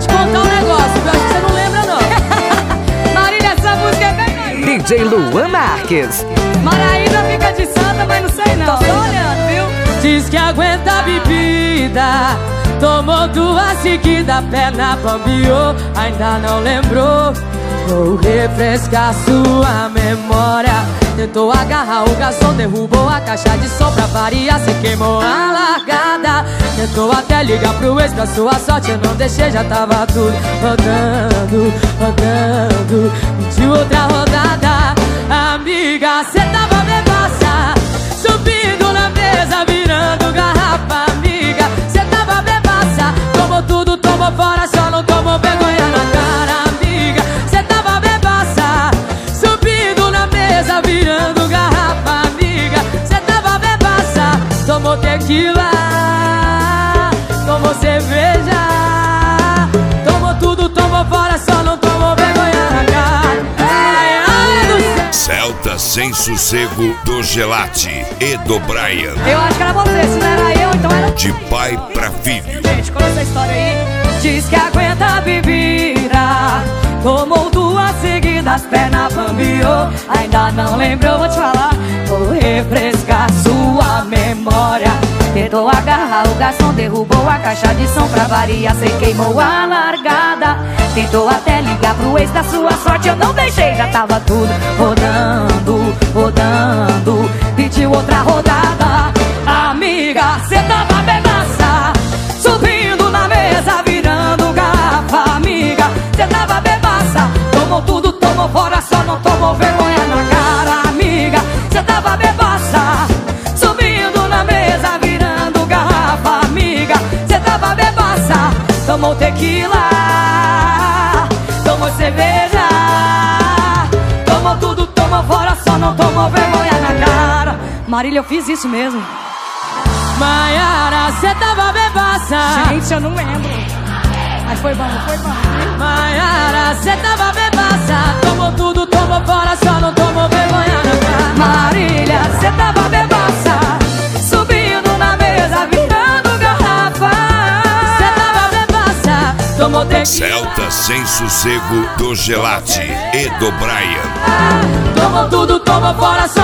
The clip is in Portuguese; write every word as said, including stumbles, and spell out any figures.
te contar um negócio, eu acho que você não lembra não. Marília, essa música é bem doida. D J Luan Marques. Maraína fica de santa, mas não sei não. Tô só olhando, viu? Diz que aguenta a bebida, tomou duas seguidas, perna bambiou, ainda não lembrou. Vou refrescar sua memória. Tentou agarrar o garçom, derrubou a caixa de som pra variar, cê queimou a largada. Tentou até ligar pro ex, pra sua sorte eu não deixei, já tava tudo rodando, rodando. Pediu outra rodada. Amiga, cê tava bebaça, subindo na mesa, virando garrafa. Amiga, cê tava bebaça, tomou tudo, tomou fora, só não tomou vergonha na cara. Amiga, cê tava bebaça, subindo na mesa, virando garrafa. Amiga, cê tava bebaça, tomou tequila, tomou cerveja, tomou tudo, tomou fora, só não tomou vergonha na cara. Ai, ai do céu. Celta Sem Sossego do Gelati e do Brian. Eu acho que era você, se não era eu, então era... De pai pra filho. Gente, conta essa história aí. Diz que aguenta a bebida, tomou duas seguidas, perna bambiou, ainda não lembrou, vou te falar. Vou refrescar sua memória. Tentou agarrar o garçom, derrubou a caixa de som pra variar, cê queimou a largada. Tentou até ligar pro ex, da sua sorte eu não deixei, já tava tudo rodando, rodando. Pediu outra rodada. Amiga, cê tava bebaça, subindo na mesa, virando garrafa. Amiga, cê tava bebaça, tomou tudo, tomou fora, só não tomou vergonha na cara. Amiga, cê tava bebaça, subindo na mesa, virando garrafa. Amiga, cê tava bebaça, tomou tequila, tomou cerveja, tomou tudo, tomou fora, só não tomou vergonha na cara. Marília, eu fiz isso mesmo. Maiara, cê tava bebaça. Gente, eu não lembro. Mas foi bom, foi bom. Maiara, cê tava bebaça, tomou tudo, tomou fora, só não tomou vergonha na cara. Marília, cê tava bebaça, subindo na mesa, virando garrafa. Cê tava bebaça, tomou tequila. Celta Sem Sossego do Gelati e do Brian. Tomou tudo, tomou fora, só